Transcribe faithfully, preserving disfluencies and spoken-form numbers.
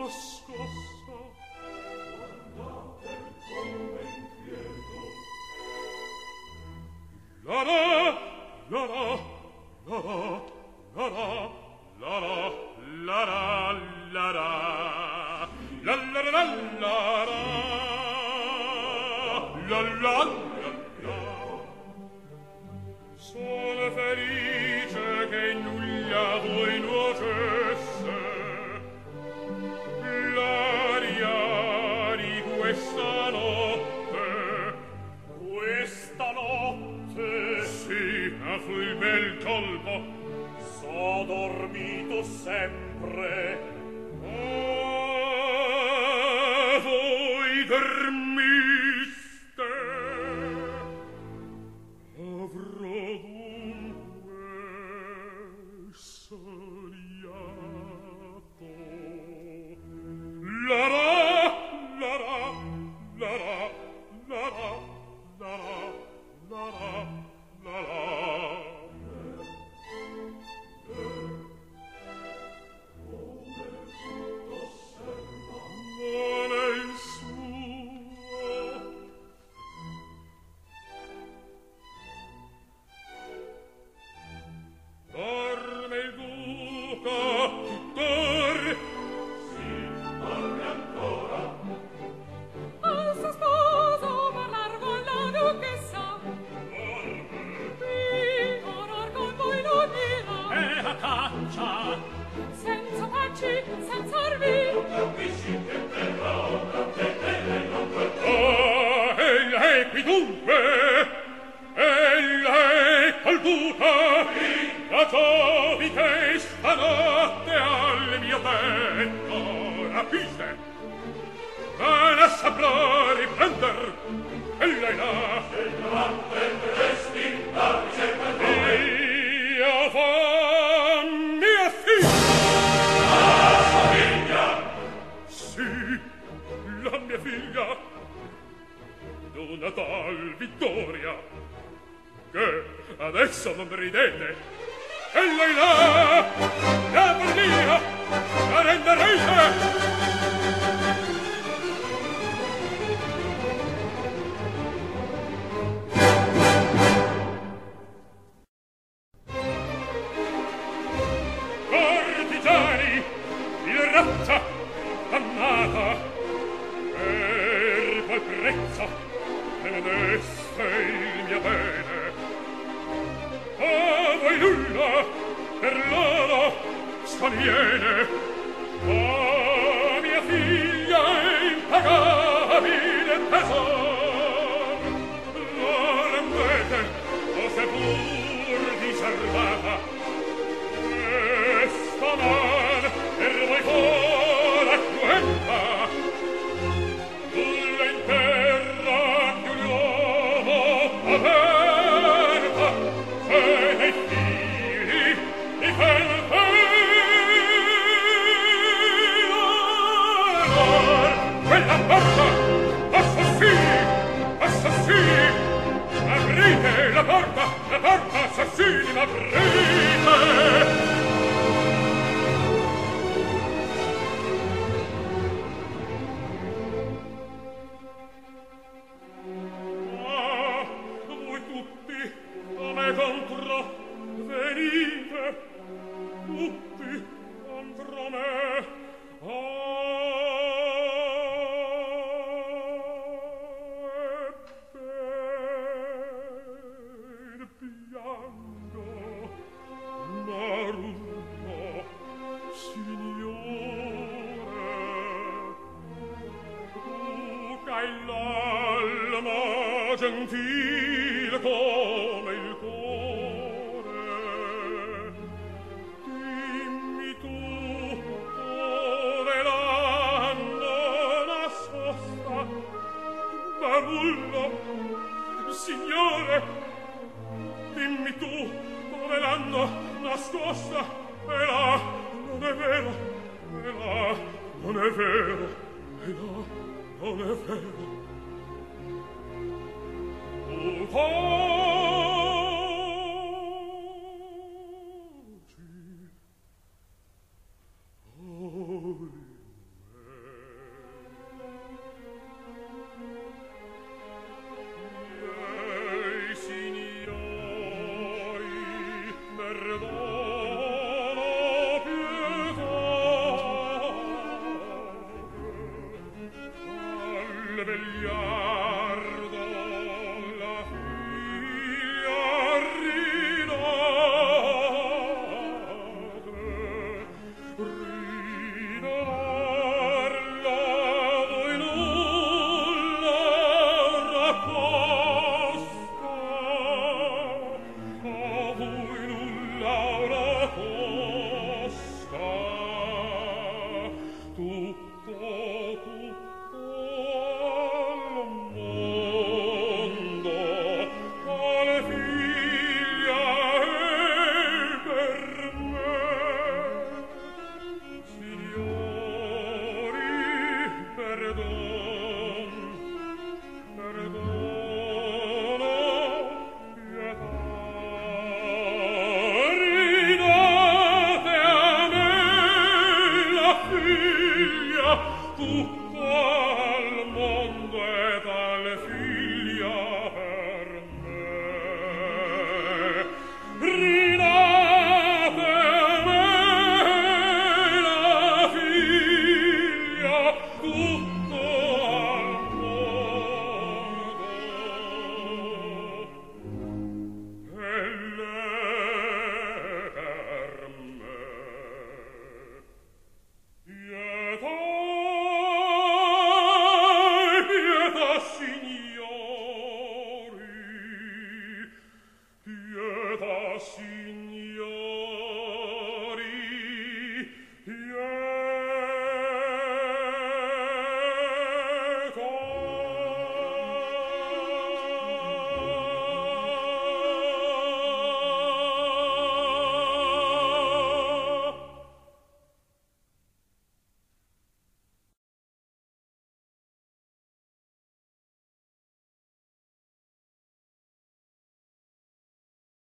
nascosta. Guardate come inquieto. La la, la la, la la, la la, la la, la la, la la, la la la la la, la la la. Sono felice che nulla voi nuocesse l'aria di questa notte. Questa notte? Sì, a fu il bel colpo. So dormito sempre. Ah, voi dormiste. Avrò dunque sogliato. La la, la la, la la, la la, la la, la la, la la. Non è il suo. Dorme il duca, tuttor? Sì, dorme ancora. Al suo sposo parlar con la duchessa. Dorme. Qui orar con voi lo dirà. E a caccia. Senza tacci, senza armi. Capisci che terrò, che te ne non verrò. Ah, ella è qui dunque. Ella è col duca. La giovite stanotte al mio petto. Rapiste. Van a saprò riprender. Ella è là. E non prenderesti la ricerca noi. Io fa mia figlia. La sua figlia? Sì, la mia figlia. D'una tal vittoria che adesso non ridete. Ella è là, la parlia, la renderete. Cortigiani, il razza, amata, per qual prezzo me ne deste il mio bene. A voi nulla per loro sconviene. A mia figlia è impagabile tesor. La rendete o seppur diservata. Questa man per voi fora cruenta. Nulla in terra di un uomo aperta. E nei fili di quel pelor. Quella porta, assassini, assassini, aprite la porta, la porta, assassini, aprite. Ah, voi tutti a me contro venite, tutti contro me. Ah, ebbene piango, ma rullo, signore. Tu c'hai l'alma gentile come il cuore. Dimmi tu dove l'hanno nascosta. Barullo, signore, dimmi tu dove l'hanno nascosta. E là, non è vero, e là, non è vero, e là, non è vero. Tu taci, oh, si